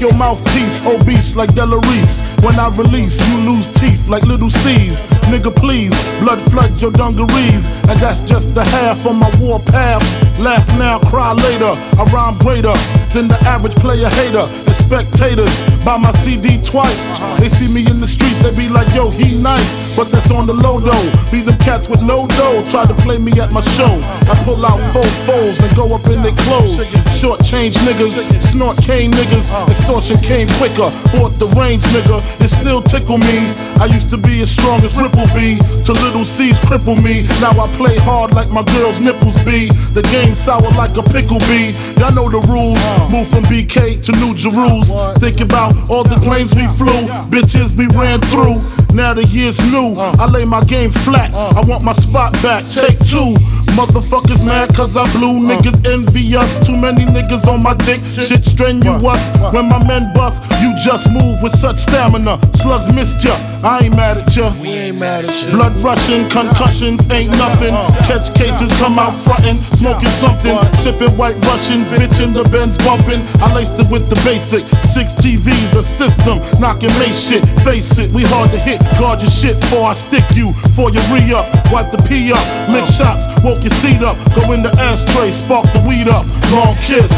your mouthpiece, obese like Delarice. When I release, you lose teeth like little C's. Nigga please, blood flood your dungarees. And that's just the half on my war path. Laugh now, cry later. I rhyme greater than the average player hater. And spectators buy my CD twice. They see me in the streets, they be like, yo, he nice. But that's on the low though. Be them cats with no dough, try to play me at my show. I pull out 4 foes and go up in their clothes. Short change niggas, snort cane niggas. Extortion came quicker, bought the range nigga. It still tickle me. I used to be as strong as Ripple B, till little C's cripple me. Now I play hard like my girl's nipples be. The game sour like a pickle bee. Y'all know the rules. Move from BK to New Jerusalem. Think about all the planes we flew, bitches we ran through. Now the year's new, I lay my game flat. I want my spot back, take 2. Motherfuckers mad cause I blew, niggas envy us. Too many niggas on my dick, shit strenuous. When my men bust, you just move with such stamina. Slugs missed ya, I ain't mad at ya. We ain't mad at you. Blood rushing, concussions ain't nothing. Catch cases, come out frontin', smoking something. Sipping white Russian, bitch in the Benz bumping. I laced it with the basic 6 TVs, a system, knocking Mace shit. Face it, we hard to hit. Guard your shit before I stick you. For your re-up, wipe the pee up. Mix shots, woke your seat up. Go in the ashtray, spark the weed up. Long kiss.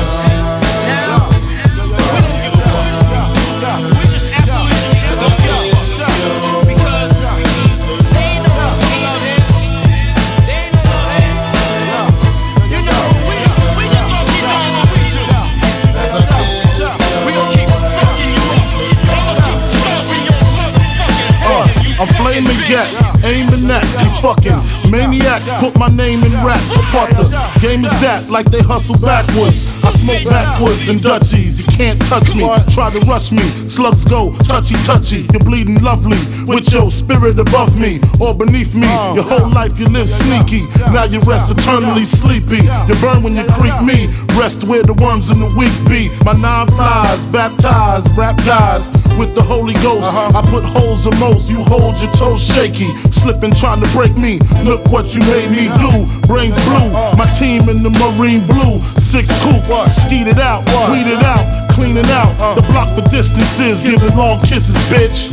I'm flaming gats, aiming at these fucking maniacs. Put my name in rap, apart the game is that, like they hustle backwards. I smoke backwards and Dutchies, you can't touch me. Try to rush me, slugs go touchy touchy. You're bleeding lovely, with your spirit above me or beneath me. Your whole life you live sneaky, now you rest eternally sleepy. You burn when you creep me, rest where the worms in the weak be. My 9 flies, baptized, rap guys with the Holy Ghost. I put holes in most, you hold your toes shaky, slipping trying to break me. Look what you made me do. Brains blue, my team in the marine blue. 6 coupe, skeet it out, weed it out, clean it out. The block for distances, giving long kisses, bitch.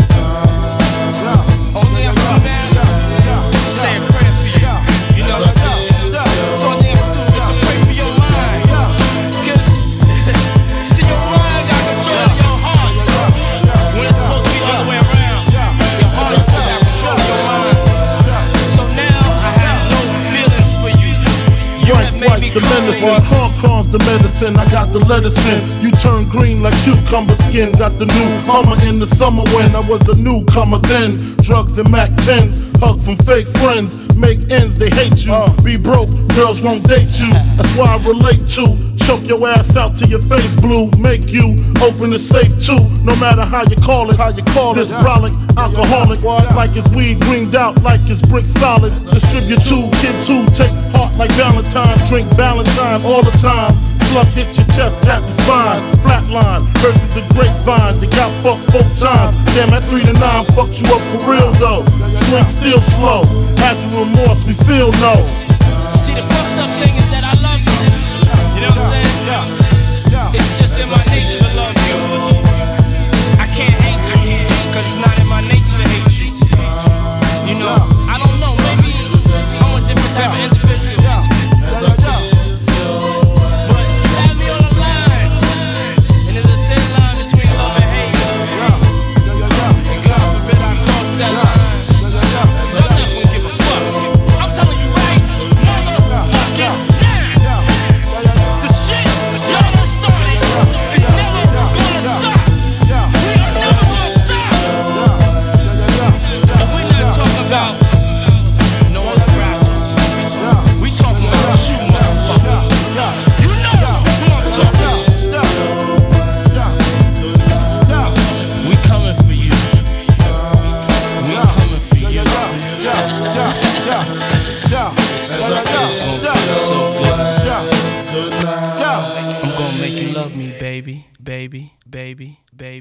Only have to do now, say a prayer for you. You know, so all they have to do is to pray for your mind. Cause, see, your mind got control of your heart. When it's supposed to be the other way around. Your heart is supposed to have control of your mind. So now I have no feelings for you. You have made me The medicine, corn's the medicine, I got the lettuce in. You turn green like cucumber skin. Got the new Hummer in the summer when I was a newcomer then. Drugs and Mac 10s, hug from fake friends. Make ends, they hate you. Be broke, girls won't date you. That's why I relate to. Choke your ass out till your face blue. Make you open the safe too. No matter how you call it, This brolic, alcoholic, like it's weed greened out, like it's brick solid. Distribute to kids who take heart like Valentine. Drink Valentine all the time. Slug hit your chest, tap the spine. Flatline, heard through the grapevine. You got fucked 4 times. Damn, at 3 to 9 fucked you up for real though. Swing still slow. Has some remorse, we feel no. See, the fucked up thing is that I love you. You know what I'm saying? It's just in my nature to love you. I can't hate you, cause it's not in my nature to hate you. You know, I don't know, maybe I'm a different type of individual. But you have me on the line, and there's a thin line between love and hate. And God forbid I cross that line. So I'm not gonna give a fuck. I'm telling you right, motherfucking now. The shit y'all done started is never gonna stop. We are never gonna stop. And we're not talking about no other rappers. We talking about you, motherfucker. You know who I'm talking to. We coming for you. We coming for you. I'm gonna make you love me, baby, baby, baby, baby.